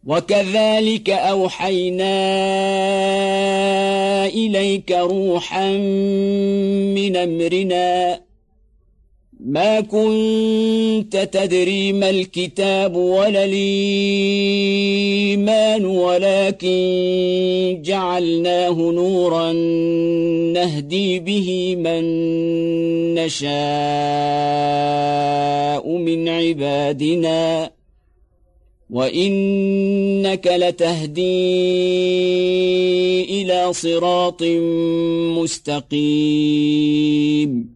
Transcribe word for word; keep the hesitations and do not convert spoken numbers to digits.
وكذلك أوحينا إليك روحا من أمرنا ما كنت تدري ما الكتاب ولا الإيمان ولكن جعلناه نورا نهدي به من نشاء من عبادنا وإنك لتهدي إلى صراط مستقيم